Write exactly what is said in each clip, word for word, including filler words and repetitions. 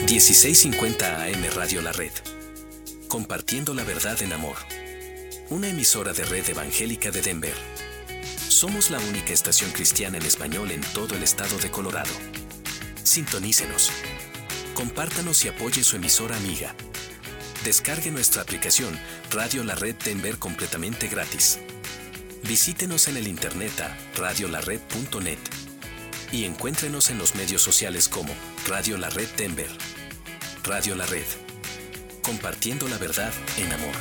dieciséis cincuenta A M Radio La Red. Compartiendo la verdad en amor. Una emisora de Red Evangélica de Denver. Somos la única estación cristiana en español en todo el estado de Colorado. Sintonícenos. Compártanos y apoye su emisora amiga. Descargue nuestra aplicación Radio La Red Denver completamente gratis. Visítenos en el internet a radio la red punto net y encuéntrenos en los medios sociales como Radio La Red Denver. Radio La Red. Compartiendo la verdad en amor.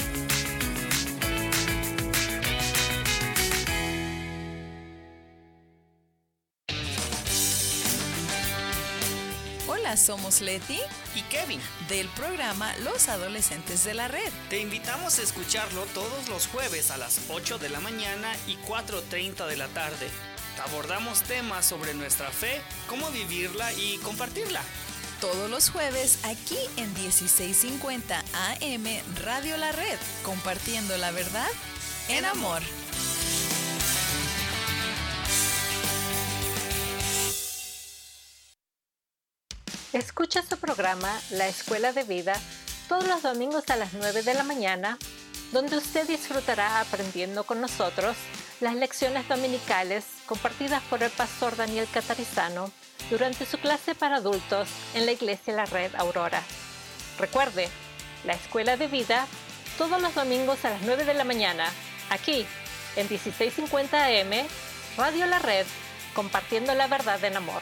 Hola, somos Leti y Kevin del programa Los Adolescentes de la Red. Te invitamos a escucharlo todos los jueves a las ocho de la mañana y cuatro treinta de la tarde. Abordamos temas sobre nuestra fe, cómo vivirla y compartirla. Todos los jueves aquí en dieciséis cincuenta A M Radio La Red, compartiendo la verdad en amor. Escucha su programa La Escuela de Vida todos los domingos a las nueve de la mañana, donde usted disfrutará aprendiendo con nosotros las lecciones dominicales compartidas por el pastor Daniel Catarizano durante su clase para adultos en la Iglesia La Red Aurora. Recuerde, La Escuela de Vida todos los domingos a las nueve de la mañana, aquí en dieciséis cincuenta A M Radio La Red, compartiendo la verdad en amor.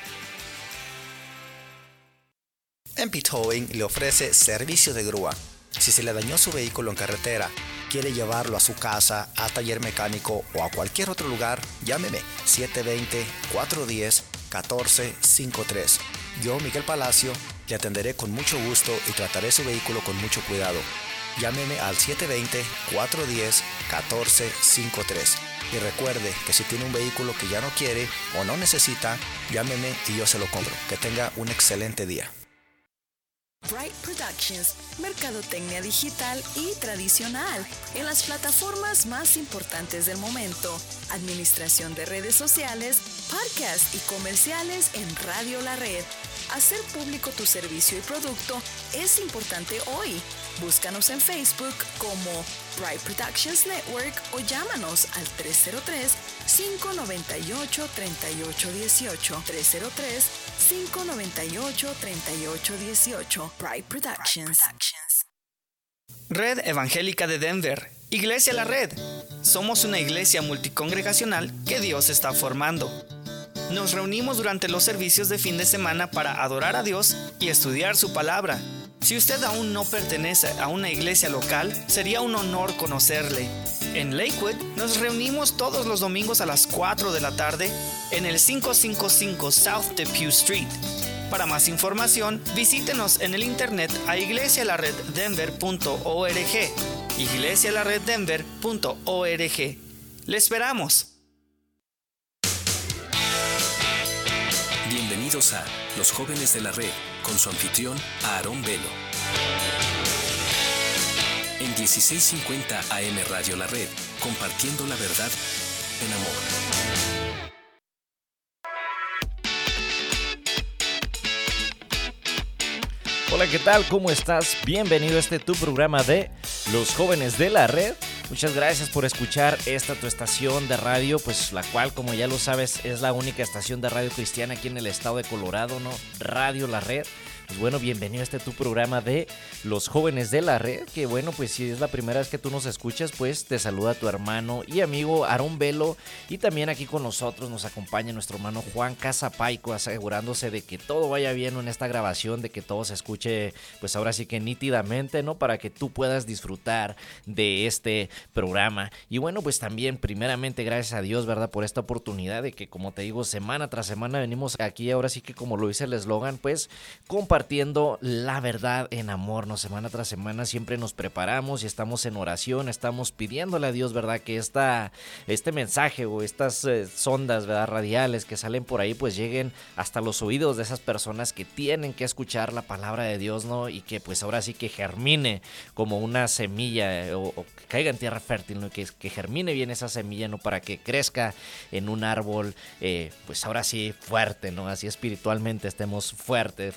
M P Towing le ofrece servicio de grúa. Si se le dañó su vehículo en carretera, quiere llevarlo a su casa, a taller mecánico o a cualquier otro lugar, llámeme siete dos cero, cuatro uno cero, uno cuatro cinco tres. Yo, Miguel Palacio, le atenderé con mucho gusto y trataré su vehículo con mucho cuidado. Llámeme al siete dos cero, cuatro uno cero, uno cuatro cinco tres. Y recuerde que si tiene un vehículo que ya no quiere o no necesita, llámeme y yo se lo compro. Que tenga un excelente día. Bright Productions, mercadotecnia digital y tradicional en las plataformas más importantes del momento, administración de redes sociales, podcasts y comerciales en Radio La Red. Hacer público tu servicio y producto es importante hoy. Búscanos en Facebook como Bright Productions Network o llámanos al tres cero tres, cinco nueve ocho, tres ocho uno ocho, tres cero tres, cinco nueve ocho, tres ocho uno ocho. Bright Productions. Red Evangélica de Denver, Iglesia La Red. Somos una iglesia multicongregacional que Dios está formando. Nos reunimos durante los servicios de fin de semana para adorar a Dios y estudiar su palabra. Si usted aún no pertenece a una iglesia local, sería un honor conocerle. En Lakewood nos reunimos todos los domingos a las cuatro de la tarde en el quinientos cincuenta y cinco South Depew Street. Para más información, visítenos en el internet a iglesia la red denver punto org, iglesia la red denver punto org. ¡Le esperamos! Bienvenidos a Los Jóvenes de la Red, con su anfitrión, Aarón Velo. En dieciséis cincuenta A M Radio La Red, compartiendo la verdad en amor. Hola, ¿qué tal? ¿Cómo estás? Bienvenido a este tu programa de Los Jóvenes de la Red. Muchas gracias por escuchar esta tu estación de radio, pues la cual, como ya lo sabes, es la única estación de radio cristiana aquí en el estado de Colorado, ¿no? Radio La Red. Pues bueno, bienvenido a este tu programa de Los Jóvenes de la Red, que bueno, pues si es la primera vez que tú nos escuchas, pues te saluda tu hermano y amigo Aarón Velo, y también aquí con nosotros nos acompaña nuestro hermano Juan Casapaico, asegurándose de que todo vaya bien en esta grabación, de que todo se escuche, pues ahora sí que nítidamente, ¿no? Para que tú puedas disfrutar de este programa. Y bueno, pues también primeramente gracias a Dios, ¿verdad? Por esta oportunidad de que, como te digo, semana tras semana venimos aquí, ahora sí que como lo dice el eslogan, pues compartiendo Compartiendo la verdad en amor, ¿no? Semana tras semana siempre nos preparamos y estamos en oración, estamos pidiéndole a Dios, ¿verdad? Que esta, este mensaje o estas eh, sondas, ¿verdad? Radiales que salen por ahí, pues lleguen hasta los oídos de esas personas que tienen que escuchar la palabra de Dios, ¿no? Y que pues ahora sí que germine como una semilla eh, o, o que caiga en tierra fértil, ¿no? Que, que germine bien esa semilla, ¿no? Para que crezca en un árbol, eh, pues ahora sí fuerte, ¿no? Así espiritualmente estemos fuertes, fortaleciendo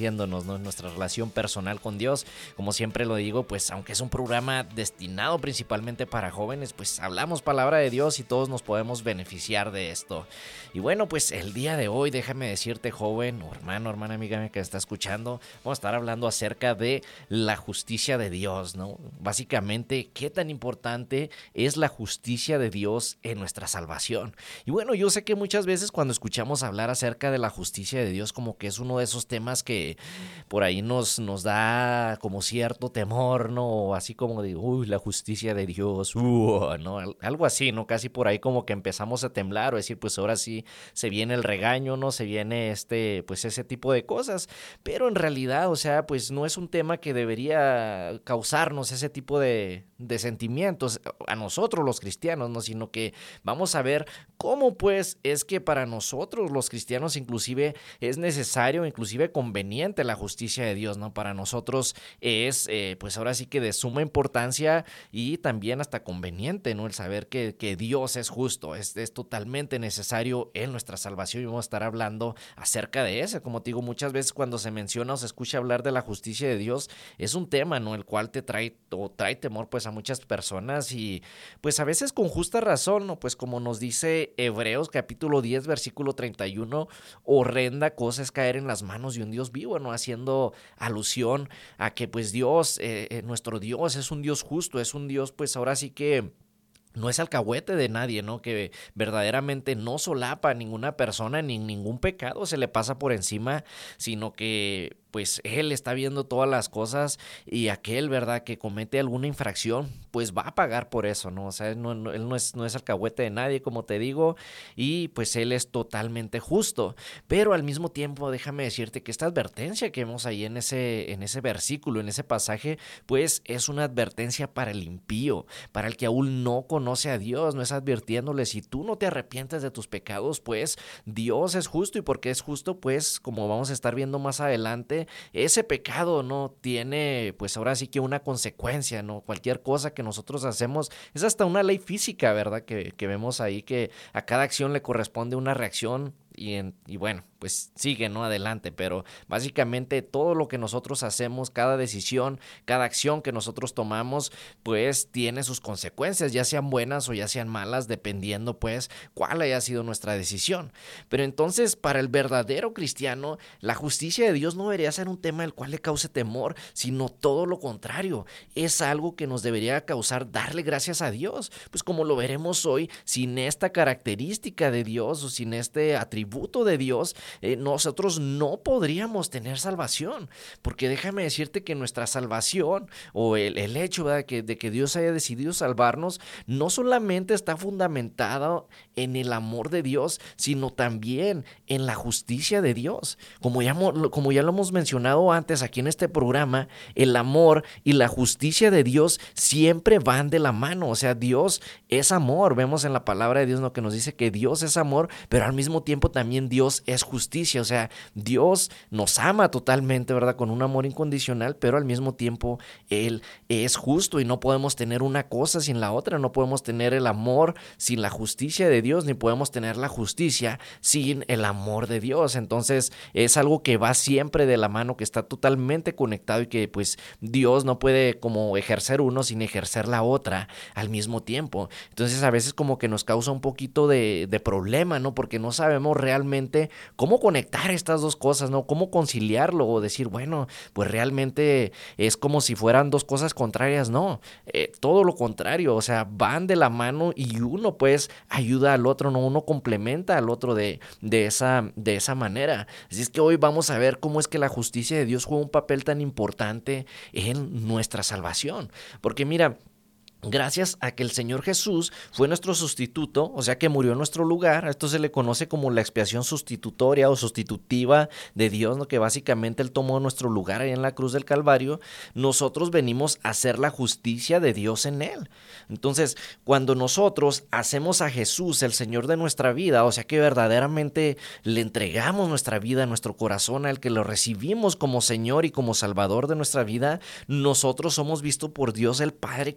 fortaleciéndonos, ¿no?, en nuestra relación personal con Dios. Como siempre lo digo, pues aunque es un programa destinado principalmente para jóvenes, pues hablamos palabra de Dios y todos nos podemos beneficiar de esto. Y bueno, pues el día de hoy, déjame decirte, joven o hermano, hermana, amiga que está escuchando, vamos a estar hablando acerca de la justicia de Dios, ¿no? Básicamente, ¿qué tan importante es la justicia de Dios en nuestra salvación? Y bueno, yo sé que muchas veces cuando escuchamos hablar acerca de la justicia de Dios, como que es uno de esos temas que por ahí nos, nos da como cierto temor, ¿no? O así como de, uy, la justicia de Dios, uh, ¿no? Algo así, ¿no? Casi por ahí como que empezamos a temblar o decir, pues ahora sí se viene el regaño, ¿no? Se viene este, pues ese tipo de cosas. Pero en realidad, o sea, pues no es un tema que debería causarnos ese tipo de, de sentimientos a nosotros los cristianos, ¿no? Sino que vamos a ver cómo pues es que para nosotros los cristianos inclusive es necesario, inclusive conveniente la justicia de Dios, ¿no? Para nosotros es eh, pues ahora sí que de suma importancia y también hasta conveniente, ¿no? El saber que, que Dios es justo, es, es totalmente necesario en nuestra salvación y vamos a estar hablando acerca de eso. Como te digo, muchas veces cuando se menciona o se escucha hablar de la justicia de Dios es un tema, ¿no? El cual te trae o trae temor pues a muchas personas y pues a veces con justa razón, ¿no? Pues como nos dice Hebreos capítulo diez versículo treinta y uno, horrenda cosa es caer en las manos de un Dios vivo, ¿no? Haciendo alusión a que pues Dios, eh, nuestro Dios es un Dios justo, es un Dios pues ahora sí que no es alcahuete de nadie, ¿no? Que verdaderamente no solapa a ninguna persona ni ningún pecado se le pasa por encima, sino que pues Él está viendo todas las cosas y aquel, ¿verdad?, que comete alguna infracción, pues va a pagar por eso, ¿no? O sea, él no, no, él no es, no es alcahuete de nadie, como te digo, y pues Él es totalmente justo. Pero al mismo tiempo, déjame decirte que esta advertencia que vemos ahí en ese, en ese versículo, en ese pasaje, pues es una advertencia para el impío, para el que aún no conoce a Dios, no es advirtiéndole, si tú no te arrepientes de tus pecados, pues Dios es justo y porque es justo, pues como vamos a estar viendo más adelante, ese pecado no tiene, pues ahora sí que una consecuencia, ¿no? Cualquier cosa que nosotros hacemos es hasta una ley física, ¿verdad? Que, que vemos ahí que a cada acción le corresponde una reacción y, en, y bueno, pues sigue, ¿no? Adelante, pero básicamente todo lo que nosotros hacemos, cada decisión, cada acción que nosotros tomamos, pues tiene sus consecuencias, ya sean buenas o ya sean malas, dependiendo pues cuál haya sido nuestra decisión. Pero entonces, para el verdadero cristiano, la justicia de Dios no debería ser un tema del cual le cause temor, sino todo lo contrario, es algo que nos debería causar darle gracias a Dios, pues como lo veremos hoy, sin esta característica de Dios o sin este atributo de Dios, Eh, nosotros no podríamos tener salvación, porque déjame decirte que nuestra salvación o el, el hecho, ¿verdad?, que, de que Dios haya decidido salvarnos no solamente está fundamentado en el amor de Dios, sino también en la justicia de Dios. Como ya, como ya lo hemos mencionado antes aquí en este programa, el amor y la justicia de Dios siempre van de la mano. O sea, Dios es amor. Vemos en la palabra de Dios, ¿no?, que nos dice que Dios es amor, pero al mismo tiempo también Dios es justicia. Justicia, o sea, Dios nos ama totalmente, ¿verdad?, con un amor incondicional, pero al mismo tiempo Él es justo y no podemos tener una cosa sin la otra, no podemos tener el amor sin la justicia de Dios, ni podemos tener la justicia sin el amor de Dios. Entonces es algo que va siempre de la mano, que está totalmente conectado y que pues Dios no puede como ejercer uno sin ejercer la otra al mismo tiempo. Entonces a veces como que nos causa un poquito de, de problema, ¿no?, porque no sabemos realmente cómo ¿Cómo conectar estas dos cosas, no? ¿Cómo conciliarlo? O decir, bueno, pues realmente es como si fueran dos cosas contrarias. No, eh, todo lo contrario, o sea, van de la mano y uno pues ayuda al otro, no, uno complementa al otro de, de, esa, de esa manera. Así es que hoy vamos a ver cómo es que la justicia de Dios juega un papel tan importante en nuestra salvación. Porque mira, gracias a que el Señor Jesús fue nuestro sustituto, o sea que murió en nuestro lugar, a esto se le conoce como la expiación sustitutoria o sustitutiva de Dios, ¿no?, que básicamente Él tomó nuestro lugar ahí en la cruz del Calvario. Nosotros venimos a hacer la justicia de Dios en Él. Entonces, cuando nosotros hacemos a Jesús el Señor de nuestra vida, o sea que verdaderamente le entregamos nuestra vida, nuestro corazón al que lo recibimos como Señor y como Salvador de nuestra vida, nosotros somos vistos por Dios el Padre como justos.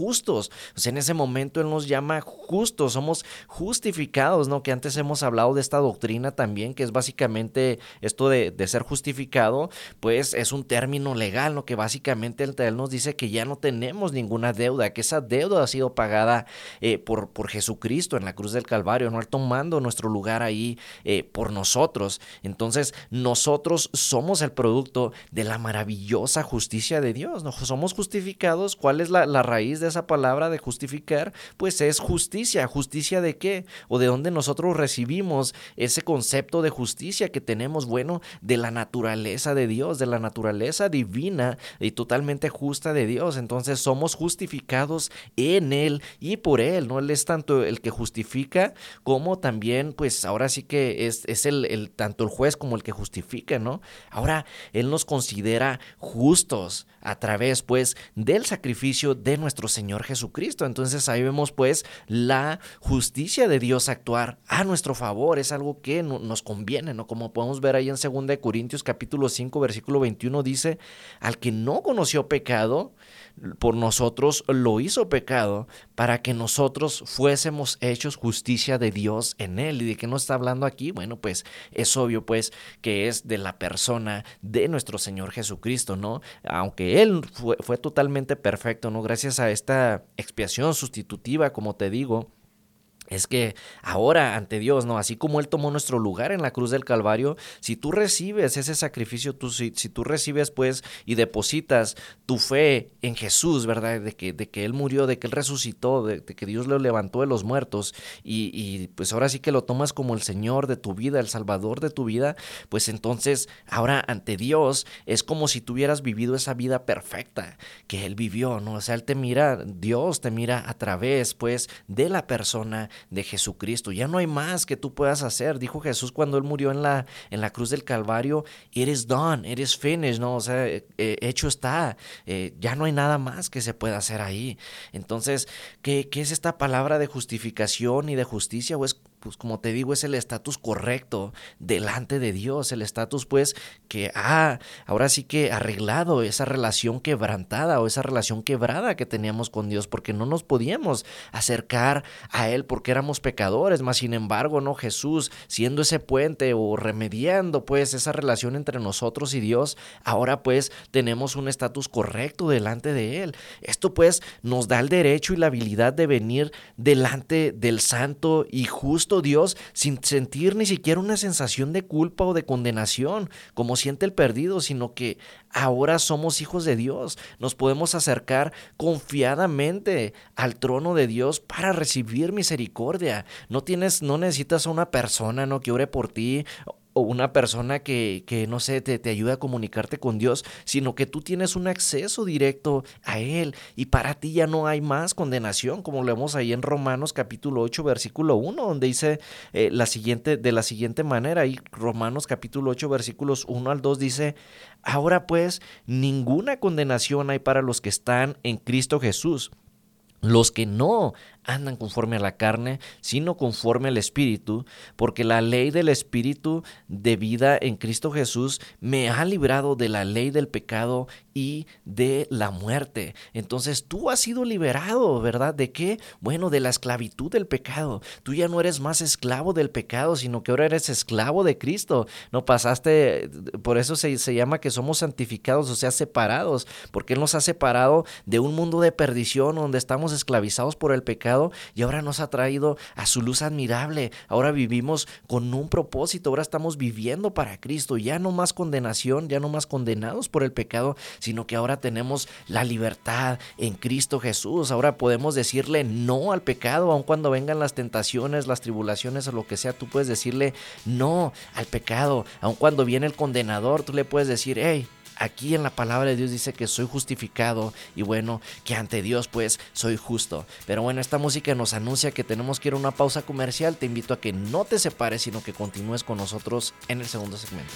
justos. O sea, en ese momento Él nos llama justos, somos justificados, ¿no? Que antes hemos hablado de esta doctrina también, que es básicamente esto de, de ser justificado, pues es un término legal, ¿no? Que básicamente Él, él nos dice que ya no tenemos ninguna deuda, que esa deuda ha sido pagada eh, por, por Jesucristo en la cruz del Calvario, ¿no? Él tomando nuestro lugar ahí eh, por nosotros. Entonces, nosotros somos el producto de la maravillosa justicia de Dios, ¿no? Somos justificados. ¿Cuál es la, la raíz de esa palabra de justificar? Pues es justicia. ¿Justicia de qué? ¿O de dónde nosotros recibimos ese concepto de justicia que tenemos? Bueno, de la naturaleza de Dios, de la naturaleza divina y totalmente justa de Dios. Entonces somos justificados en Él y por Él, ¿no? Él es tanto el que justifica como también, pues ahora sí que es, es el, el tanto el juez como el que justifica, ¿no? Ahora Él nos considera justos a través, pues, del sacrificio de nuestro Señor Jesucristo. Entonces ahí vemos, pues, la justicia de Dios actuar a nuestro favor. Es algo que no, nos conviene, ¿no? Como podemos ver ahí en segunda de Corintios capítulo cinco, versículo veintiuno, dice: al que no conoció pecado, por nosotros lo hizo pecado, para que nosotros fuésemos hechos justicia de Dios en Él. ¿Y de qué nos está hablando aquí? Bueno, pues es obvio, pues, que es de la persona de nuestro Señor Jesucristo, ¿no? Aunque Él fue, fue totalmente perfecto, ¿no? Gracias a esta expiación sustitutiva, como te digo, es que ahora ante Dios, ¿no? Así como Él tomó nuestro lugar en la cruz del Calvario, si tú recibes ese sacrificio, tú, si, si tú recibes, pues, y depositas tu fe en Jesús, ¿verdad? De que, de que Él murió, de que Él resucitó, de, de que Dios lo levantó de los muertos, y, y pues ahora sí que lo tomas como el Señor de tu vida, el Salvador de tu vida, pues entonces ahora ante Dios es como si tú hubieras vivido esa vida perfecta que Él vivió, ¿no? O sea, Él te mira, Dios te mira a través, pues, de la persona de Jesucristo. Ya no hay más que tú puedas hacer. Dijo Jesús cuando Él murió en la, en la cruz del Calvario: it is done, it is finished, ¿no? O sea, eh, hecho está. Eh, ya no hay nada más que se pueda hacer ahí. Entonces, ¿qué, qué es esta palabra de justificación y de justicia? O es, pues como te digo, es el estatus correcto delante de Dios, el estatus, pues, que ha, ahora sí que arreglado esa relación quebrantada o esa relación quebrada que teníamos con Dios, porque no nos podíamos acercar a Él porque éramos pecadores. Mas sin embargo, no, Jesús, siendo ese puente o remediando, pues, esa relación entre nosotros y Dios, ahora, pues, tenemos un estatus correcto delante de Él. Esto, pues, nos da el derecho y la habilidad de venir delante del santo y justo Dios sin sentir ni siquiera una sensación de culpa o de condenación como siente el perdido, sino que ahora somos hijos de Dios. Nos podemos acercar confiadamente al trono de Dios para recibir misericordia. No tienes, no necesitas a una persona, ¿no?, que ore por ti, o una persona que, que no sé, te, te ayude a comunicarte con Dios, sino que tú tienes un acceso directo a Él, y para ti ya no hay más condenación, como lo vemos ahí en Romanos capítulo ocho, versículo uno, donde dice eh, la siguiente, de la siguiente manera, ahí Romanos capítulo ocho, versículos uno al dos, dice: ahora pues, ninguna condenación hay para los que están en Cristo Jesús, los que no andan conforme a la carne, sino conforme al Espíritu, porque la ley del Espíritu de vida en Cristo Jesús me ha librado de la ley del pecado y de la muerte. Entonces tú has sido liberado, ¿verdad? ¿De qué? Bueno, de la esclavitud del pecado. Tú ya no eres más esclavo del pecado, sino que ahora eres esclavo de Cristo. No pasaste, por eso se, se llama que somos santificados, o sea, separados, porque Él nos ha separado de un mundo de perdición donde estamos esclavizados por el pecado, y ahora nos ha traído a su luz admirable. Ahora vivimos con un propósito, ahora estamos viviendo para Cristo, ya no más condenación, ya no más condenados por el pecado, sino que ahora tenemos la libertad en Cristo Jesús. Ahora podemos decirle no al pecado, aun cuando vengan las tentaciones, las tribulaciones o lo que sea. Tú puedes decirle no al pecado, aun cuando viene el condenador. Tú le puedes decir: hey, aquí en la palabra de Dios dice que soy justificado, y bueno, que ante Dios pues soy justo. Pero bueno, esta música nos anuncia que tenemos que ir a una pausa comercial. Te invito a que no te separes, sino que continúes con nosotros en el segundo segmento.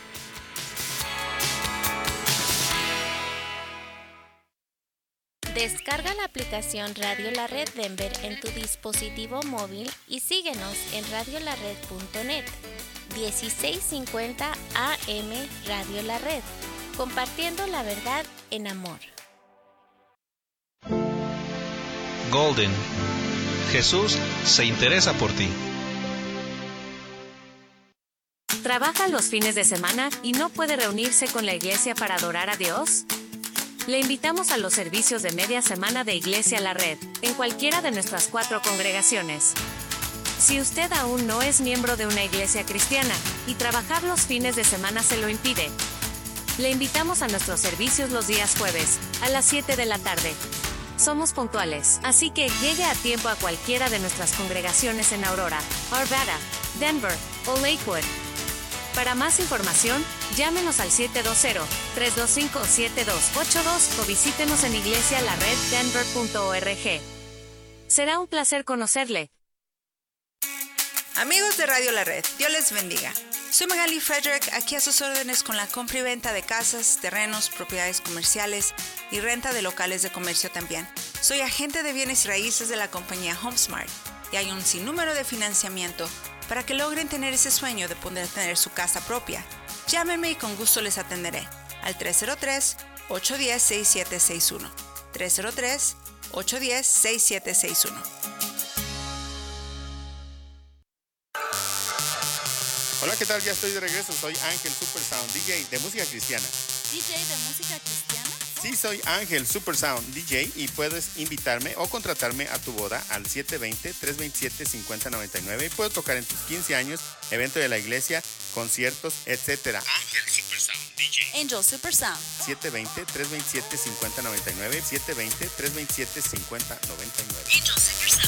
Descarga la aplicación Radio La Red Denver en tu dispositivo móvil y síguenos en radio la red punto net. dieciséis cincuenta A M Radio La Red, compartiendo la verdad en amor. Golden. Jesús se interesa por ti. ¿Trabaja los fines de semana y no puede reunirse con la iglesia para adorar a Dios? Le invitamos a los servicios de media semana de Iglesia La Red, en cualquiera de nuestras cuatro congregaciones. Si usted aún no es miembro de una iglesia cristiana y trabajar los fines de semana se lo impide, le invitamos a nuestros servicios los días jueves, a las siete de la tarde. Somos puntuales, así que llegue a tiempo a cualquiera de nuestras congregaciones en Aurora, Arvada, Denver o Lakewood. Para más información, llámenos al siete dos cero, tres dos cinco, siete dos ocho dos o visítenos en iglesia la red denver punto org. Será un placer conocerle. Amigos de Radio La Red, Dios les bendiga. Soy Magali Frederick, aquí a sus órdenes con la compra y venta de casas, terrenos, propiedades comerciales y renta de locales de comercio también. Soy agente de bienes y raíces de la compañía HomeSmart y hay un sinnúmero de financiamiento para que logren tener ese sueño de poder tener su casa propia. Llámenme y con gusto les atenderé al tres cero tres, ocho uno cero, seis siete seis uno. tres cero tres, ocho uno cero, seis siete seis uno. Hola, ¿qué tal? Ya estoy de regreso. Soy Ángel Super Sound, D J de música cristiana. ¿D J de música cristiana? Sí, soy Ángel Super Sound, D J, y puedes invitarme o contratarme a tu boda al siete dos cero, tres dos siete, cinco cero nueve nueve. Puedo tocar en tus quince años, evento de la iglesia, conciertos, etcétera. Ángel Super Sound, D J. Angel Super Sound. siete dos cero, tres dos siete, cinco cero nueve nueve. siete dos cero, tres dos siete, cinco cero nueve nueve. Angel Super Sound.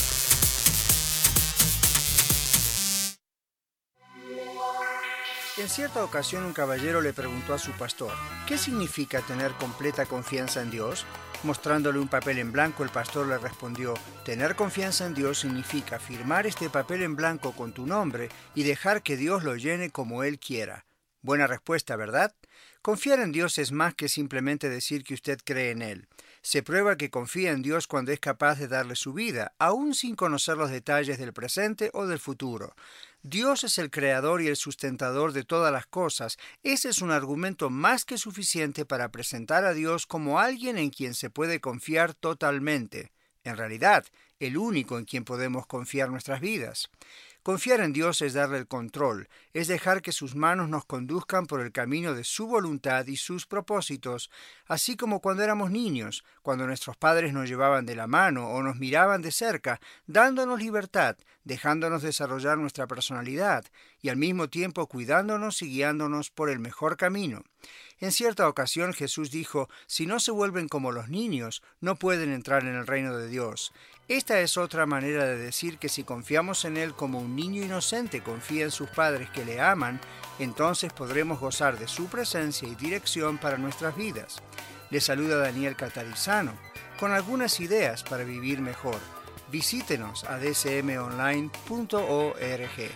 En cierta ocasión un caballero le preguntó a su pastor, ¿qué significa tener completa confianza en Dios? Mostrándole un papel en blanco, el pastor le respondió, tener confianza en Dios significa firmar este papel en blanco con tu nombre y dejar que Dios lo llene como Él quiera. Buena respuesta, ¿verdad? Confiar en Dios es más que simplemente decir que usted cree en Él. Se prueba que confía en Dios cuando es capaz de darle su vida, aún sin conocer los detalles del presente o del futuro. Dios es el creador y el sustentador de todas las cosas. Ese es un argumento más que suficiente para presentar a Dios como alguien en quien se puede confiar totalmente. En realidad, el único en quien podemos confiar nuestras vidas. Confiar en Dios es darle el control, es dejar que sus manos nos conduzcan por el camino de su voluntad y sus propósitos, así como cuando éramos niños, cuando nuestros padres nos llevaban de la mano o nos miraban de cerca, dándonos libertad, dejándonos desarrollar nuestra personalidad y al mismo tiempo cuidándonos y guiándonos por el mejor camino. En cierta ocasión Jesús dijo, si no se vuelven como los niños, no pueden entrar en el reino de Dios. Esta es otra manera de decir que si confiamos en Él como un niño inocente confía en sus padres que le aman, entonces podremos gozar de su presencia y dirección para nuestras vidas. Le saluda Daniel Catarizano, con algunas ideas para vivir mejor. Visítenos a d c m online punto org.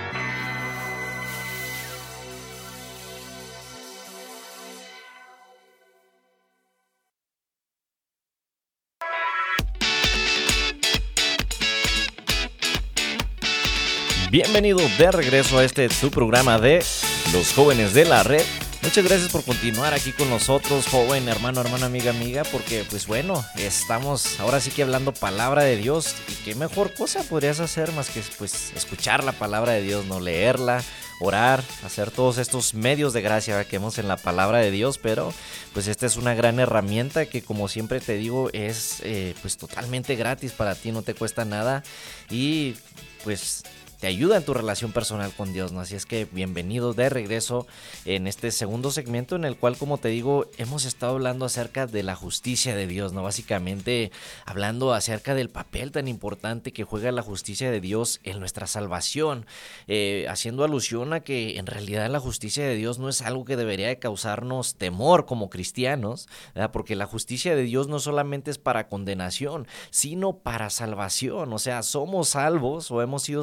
Bienvenido de regreso a este tu programa de Los Jóvenes de la Red. Muchas gracias por continuar aquí con nosotros, joven, hermano, hermana, amiga, amiga, porque pues bueno, estamos ahora sí que hablando palabra de Dios y qué mejor cosa podrías hacer más que pues escuchar la palabra de Dios, no leerla, orar, hacer todos estos medios de gracia que vemos en la palabra de Dios, pero pues esta es una gran herramienta que como siempre te digo es eh, pues totalmente gratis para ti, no te cuesta nada y pues te ayuda en tu relación personal con Dios, ¿no? Así es que bienvenido de regreso en este segundo segmento en el cual, como te digo, hemos estado hablando acerca de la justicia de Dios, ¿no? Básicamente hablando acerca del papel tan importante que juega la justicia de Dios en nuestra salvación, eh, haciendo alusión a que en realidad la justicia de Dios no es algo que debería de causarnos temor como cristianos, ¿verdad? Porque la justicia de Dios no solamente es para condenación, sino para salvación, o sea, somos salvos o hemos sido salvos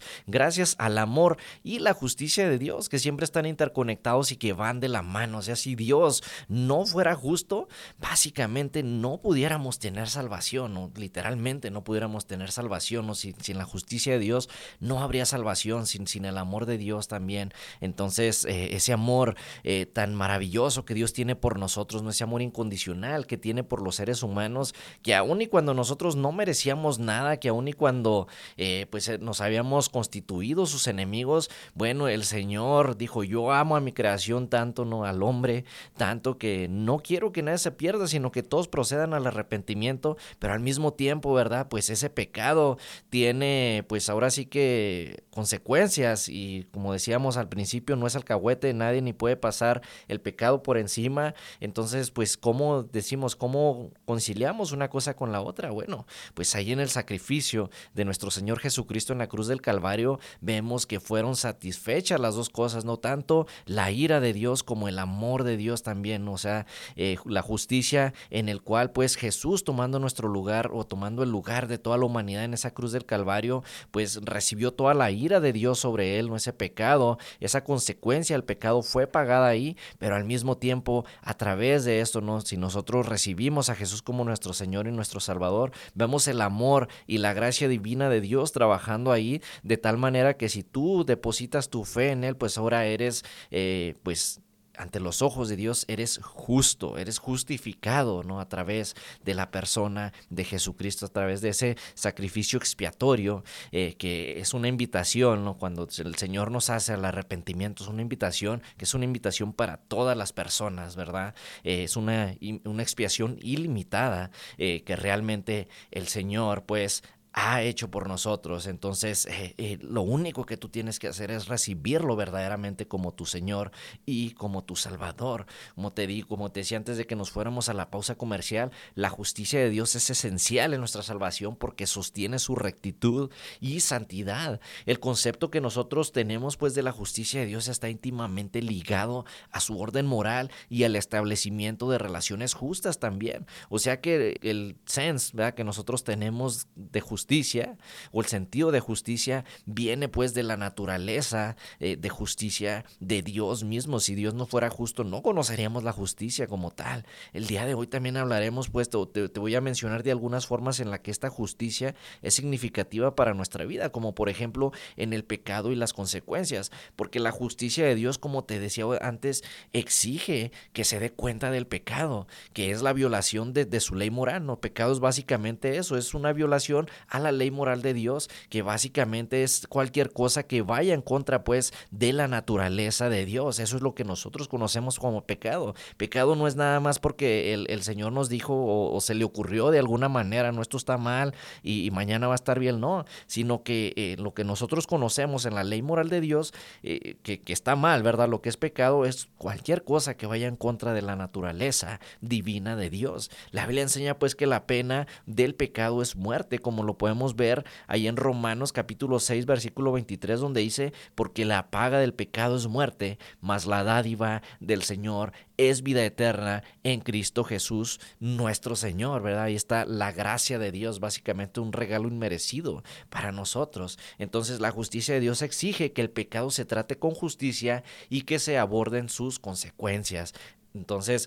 nosotros, gracias al amor y la justicia de Dios, que siempre están interconectados y que van de la mano. O sea, si Dios no fuera justo, básicamente no pudiéramos tener salvación, ¿no? Literalmente no pudiéramos tener salvación, ¿no? Sin, sin la justicia de Dios no habría salvación, sin, sin el amor de Dios también. Entonces, eh, ese amor eh, tan maravilloso que Dios tiene por nosotros, ¿no? Ese amor incondicional que tiene por los seres humanos, que aun y cuando nosotros no merecíamos nada, que aun y cuando eh, pues nos habíamos constituido sus enemigos, bueno, el Señor dijo: yo amo a mi creación tanto, no al hombre, tanto que no quiero que nadie se pierda, sino que todos procedan al arrepentimiento. Pero al mismo tiempo, ¿verdad? Pues ese pecado tiene, pues ahora sí que consecuencias, y como decíamos al principio, no es alcahuete, nadie ni puede pasar el pecado por encima. Entonces, pues, ¿cómo decimos, cómo conciliamos una cosa con la otra? Bueno, pues ahí en el sacrificio de nuestro Señor Jesucristo en la cruz del Calvario, vemos que fueron satisfechas las dos cosas, no tanto la ira de Dios como el amor de Dios también, o sea, eh, la justicia en el cual pues Jesús, tomando nuestro lugar o tomando el lugar de toda la humanidad en esa cruz del Calvario, pues recibió toda la ira de Dios sobre él, no ese pecado, esa consecuencia del pecado fue pagada ahí, pero al mismo tiempo a través de esto, ¿no? Si nosotros recibimos a Jesús como nuestro Señor y nuestro Salvador, vemos el amor y la gracia divina de Dios trabajando ahí, de tal manera que si tú depositas tu fe en Él, pues ahora eres, eh, pues, ante los ojos de Dios eres justo, eres justificado, ¿no? A través de la persona de Jesucristo, a través de ese sacrificio expiatorio, eh, que es una invitación, ¿no? Cuando el Señor nos hace al arrepentimiento, es una invitación, que es una invitación para todas las personas, ¿verdad? Eh, es una, una expiación ilimitada, eh, que realmente el Señor, pues, ha hecho por nosotros. Entonces eh, eh, lo único que tú tienes que hacer es recibirlo verdaderamente como tu Señor y como tu Salvador. Como te digo, como te decía antes de que nos fuéramos a la pausa comercial, la justicia de Dios es esencial en nuestra salvación porque sostiene su rectitud y santidad. El concepto que nosotros tenemos pues de la justicia de Dios está íntimamente ligado a su orden moral y al establecimiento de relaciones justas también. O sea que el sense, ¿verdad?, que nosotros tenemos de justicia justicia o el sentido de justicia viene pues de la naturaleza eh, de justicia de Dios mismo. Si Dios no fuera justo, no conoceríamos la justicia como tal. El día de hoy también hablaremos, pues te, te voy a mencionar de algunas formas en la que esta justicia es significativa para nuestra vida, como por ejemplo en el pecado y las consecuencias, porque la justicia de Dios, como te decía antes, exige que se dé cuenta del pecado, que es la violación de, de su ley moral, ¿no? Pecado es básicamente eso, es una violación a la ley moral de Dios, que básicamente es cualquier cosa que vaya en contra pues de la naturaleza de Dios. Eso es lo que nosotros conocemos como pecado. Pecado no es nada más porque el, el Señor nos dijo o, o se le ocurrió de alguna manera, no, esto está mal y, y mañana va a estar bien, no, sino que eh, lo que nosotros conocemos en la ley moral de Dios, eh, que, que está mal, ¿verdad? Lo que es pecado es cualquier cosa que vaya en contra de la naturaleza divina de Dios. La Biblia enseña pues que la pena del pecado es muerte, como lo podemos ver ahí en Romanos capítulo seis versículo veintitrés, donde dice: porque la paga del pecado es muerte, mas la dádiva del Señor es vida eterna en Cristo Jesús nuestro Señor, ¿verdad? Ahí está la gracia de Dios, básicamente un regalo inmerecido para nosotros. Entonces la justicia de Dios exige que el pecado se trate con justicia y que se aborden sus consecuencias. Entonces,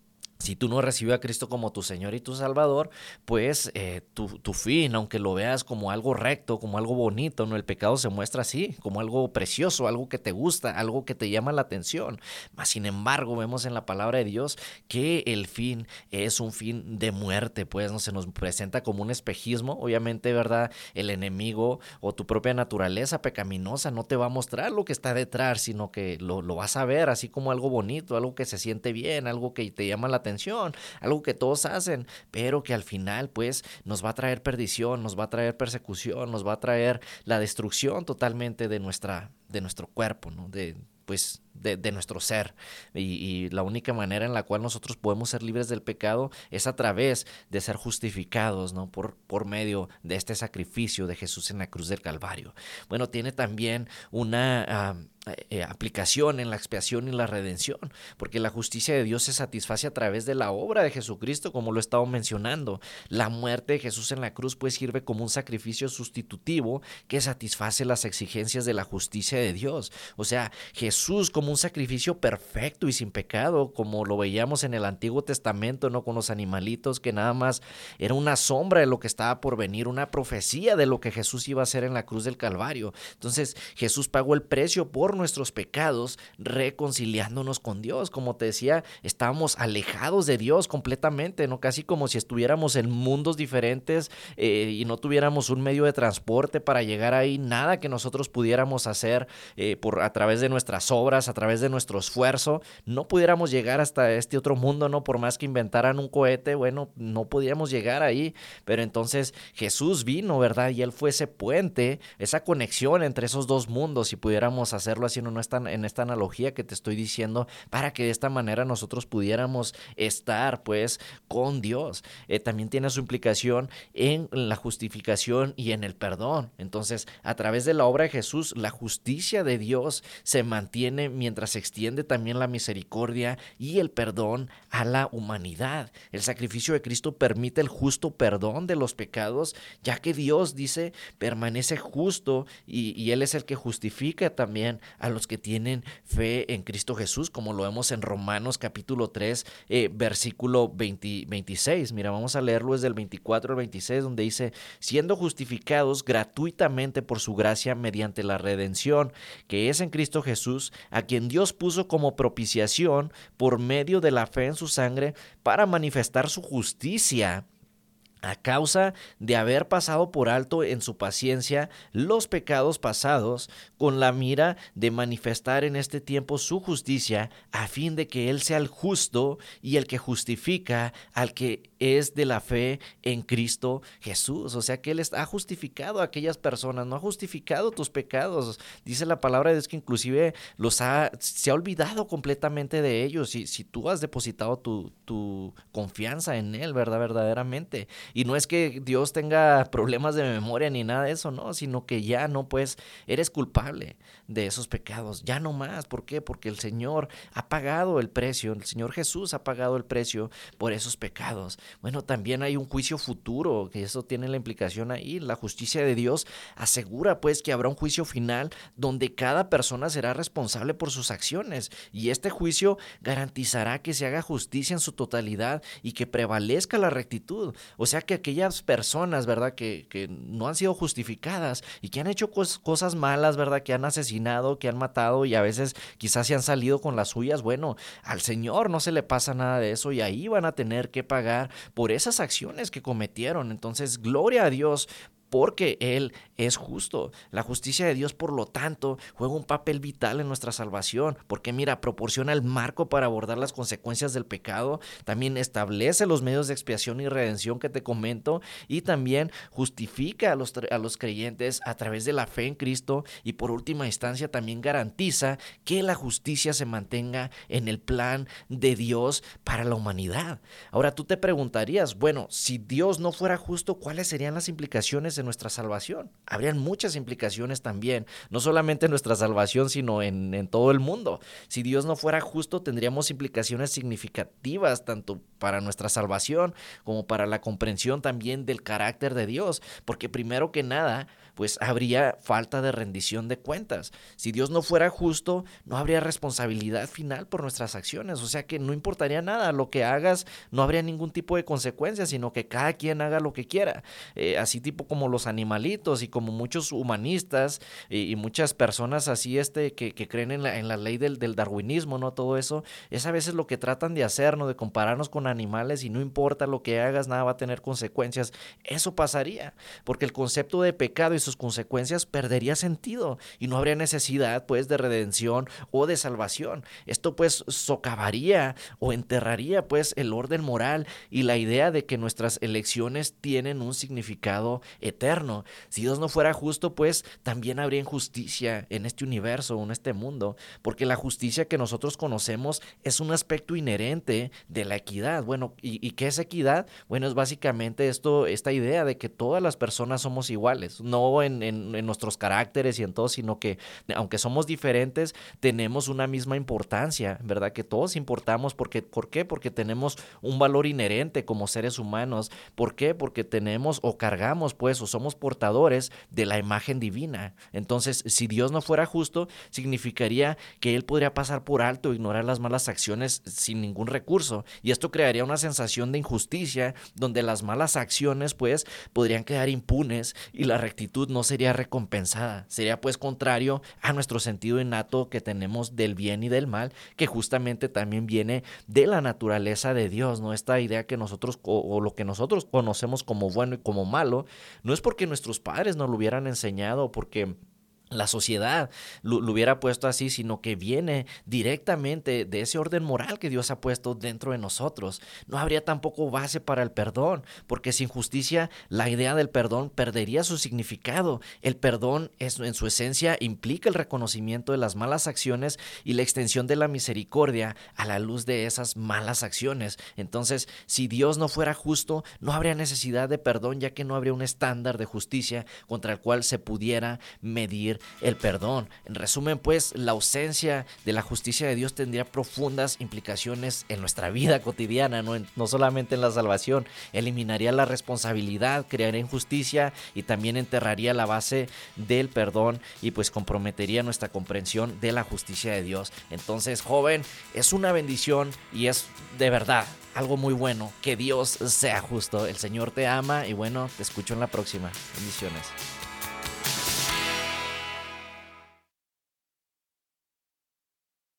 si tú no recibes a Cristo como tu Señor y tu Salvador, pues eh, tu, tu fin, aunque lo veas como algo recto, como algo bonito, ¿no? El pecado se muestra así, como algo precioso, algo que te gusta, algo que te llama la atención. Mas, sin embargo, vemos en la palabra de Dios que el fin es un fin de muerte, pues no se nos presenta como un espejismo. Obviamente, ¿verdad? El enemigo o tu propia naturaleza pecaminosa no te va a mostrar lo que está detrás, sino que lo, lo vas a ver así como algo bonito, algo que se siente bien, algo que te llama la atención, algo que todos hacen, pero que al final pues nos va a traer perdición, nos va a traer persecución, nos va a traer la destrucción totalmente de nuestra, de nuestro cuerpo, ¿no? De pues de, de nuestro ser, y, y la única manera en la cual nosotros podemos ser libres del pecado es a través de ser justificados, ¿no? por, por medio de este sacrificio de Jesús en la cruz del Calvario. Bueno, tiene también una uh, eh, aplicación en la expiación y la redención, porque la justicia de Dios se satisface a través de la obra de Jesucristo, como lo he estado mencionando. La muerte de Jesús en la cruz pues sirve como un sacrificio sustitutivo que satisface las exigencias de la justicia de Dios. O sea, Jesús como un sacrificio perfecto y sin pecado, como lo veíamos en el Antiguo Testamento, no con los animalitos, que nada más era una sombra de lo que estaba por venir, una profecía de lo que Jesús iba a hacer en la cruz del Calvario. Entonces Jesús pagó el precio por nuestros pecados, reconciliándonos con Dios. Como te decía, estábamos alejados de Dios completamente, ¿no? Casi como si estuviéramos en mundos diferentes eh, y no tuviéramos un medio de transporte para llegar ahí, nada que nosotros pudiéramos hacer eh, por, a través de nuestras obras, a través de nuestro esfuerzo, no pudiéramos llegar hasta este otro mundo, ¿no? Por más que inventaran un cohete, bueno, no podíamos llegar ahí, pero entonces Jesús vino, ¿verdad? Y Él fue ese puente, esa conexión entre esos dos mundos, si pudiéramos hacerlo así en esta, en esta analogía que te estoy diciendo, para que de esta manera nosotros pudiéramos estar pues con Dios. Eh, también tiene su implicación en la justificación y en el perdón. Entonces, a través de la obra de Jesús, la justicia de Dios se mantiene mientras se extiende también la misericordia y el perdón a la humanidad. El sacrificio de Cristo permite el justo perdón de los pecados, ya que Dios, dice, permanece justo y, y Él es el que justifica también a los que tienen fe en Cristo Jesús, como lo vemos en Romanos capítulo tres, eh, versículo veinte, veintiséis. Mira, vamos a leerlo desde el veinticuatro al veintiséis, donde dice: siendo justificados gratuitamente por su gracia mediante la redención que es en Cristo Jesús, a quien Dios puso como propiciación por medio de la fe en su sangre para manifestar su justicia, a causa de haber pasado por alto en su paciencia los pecados pasados, con la mira de manifestar en este tiempo su justicia, a fin de que Él sea el justo y el que justifica al que es de la fe en Cristo Jesús. O sea que Él ha justificado a aquellas personas, no ha justificado tus pecados. Dice la palabra de Dios que inclusive los ha, se ha olvidado completamente de ellos. Si, si tú has depositado tu, tu confianza en Él, ¿verdad? Verdaderamente. Y no es que Dios tenga problemas de memoria ni nada de eso, no, sino que ya no, pues, eres culpable de esos pecados, ya no más. ¿Por qué? Porque el Señor ha pagado el precio, el Señor Jesús ha pagado el precio por esos pecados. Bueno, también hay un juicio futuro, que eso tiene la implicación ahí. La justicia de Dios asegura, pues, que habrá un juicio final donde cada persona será responsable por sus acciones, y este juicio garantizará que se haga justicia en su totalidad y que prevalezca la rectitud. O sea que aquellas personas, ¿verdad?, que, que no han sido justificadas y que han hecho cos, cosas malas, ¿verdad?, que han asesinado, que han matado y a veces quizás se han salido con las suyas, bueno, al Señor no se le pasa nada de eso y ahí van a tener que pagar por esas acciones que cometieron. Entonces, gloria a Dios, porque Él es justo. La justicia de Dios, por lo tanto, juega un papel vital en nuestra salvación, porque mira, proporciona el marco para abordar las consecuencias del pecado, también establece los medios de expiación y redención que te comento, y también justifica a los, a los creyentes a través de la fe en Cristo, y por última instancia también garantiza que la justicia se mantenga en el plan de Dios para la humanidad. Ahora tú te preguntarías, bueno, si Dios no fuera justo, ¿cuáles serían las implicaciones de nuestra salvación? Habrían muchas implicaciones también, no solamente en nuestra salvación, sino en, en todo el mundo. Si Dios no fuera justo, tendríamos implicaciones significativas tanto para nuestra salvación como para la comprensión también del carácter de Dios, porque primero que nada, pues habría falta de rendición de cuentas. Si Dios no fuera justo, no habría responsabilidad final por nuestras acciones, o sea que no importaría nada, lo que hagas no habría ningún tipo de consecuencias, sino que cada quien haga lo que quiera, eh, así tipo como los animalitos y como muchos humanistas y, y muchas personas así este que, que creen en la, en la ley del, del darwinismo, ¿no? Todo eso es a veces lo que tratan de hacer, ¿no? De compararnos con animales y no importa lo que hagas, nada va a tener consecuencias. Eso pasaría, porque el concepto de pecado y sus consecuencias perdería sentido y no habría necesidad pues de redención o de salvación. Esto pues socavaría o enterraría pues el orden moral y la idea de que nuestras elecciones tienen un significado eterno. Si Dios no fuera justo, pues también habría injusticia en este universo, en este mundo, porque la justicia que nosotros conocemos es un aspecto inherente de la equidad. Bueno, ¿y, y qué es equidad? Bueno, es básicamente esto, esta idea de que todas las personas somos iguales. No no en, en, en nuestros caracteres y en todo, sino que aunque somos diferentes, tenemos una misma importancia, ¿verdad? Que todos importamos. Porque, ¿por qué? Porque tenemos un valor inherente como seres humanos. ¿Por qué? Porque tenemos o cargamos, pues, o somos portadores de la imagen divina. Entonces, si Dios no fuera justo, significaría que Él podría pasar por alto, ignorar las malas acciones sin ningún recurso. Y esto crearía una sensación de injusticia, donde las malas acciones, pues, podrían quedar impunes y la rectitud no sería recompensada. Sería, pues, contrario a nuestro sentido innato que tenemos del bien y del mal, que justamente también viene de la naturaleza de Dios, ¿no? Esta idea que nosotros, o, o lo que nosotros conocemos como bueno y como malo, no es porque nuestros padres nos lo hubieran enseñado, porque la sociedad lo, lo hubiera puesto así, sino que viene directamente de ese orden moral que Dios ha puesto dentro de nosotros. No habría tampoco base para el perdón, porque sin justicia la idea del perdón perdería su significado. El perdón es, en su esencia implica el reconocimiento de las malas acciones y la extensión de la misericordia a la luz de esas malas acciones. Entonces, si Dios no fuera justo, no habría necesidad de perdón, ya que no habría un estándar de justicia contra el cual se pudiera medir el perdón. En resumen, pues, la ausencia de la justicia de Dios tendría profundas implicaciones en nuestra vida cotidiana, no, en, no solamente en la salvación. Eliminaría la responsabilidad, crearía injusticia y también enterraría la base del perdón y pues comprometería nuestra comprensión de la justicia de Dios. Entonces, joven, es una bendición y es de verdad algo muy bueno que Dios sea justo. El Señor te ama y bueno, te escucho en la próxima. Bendiciones.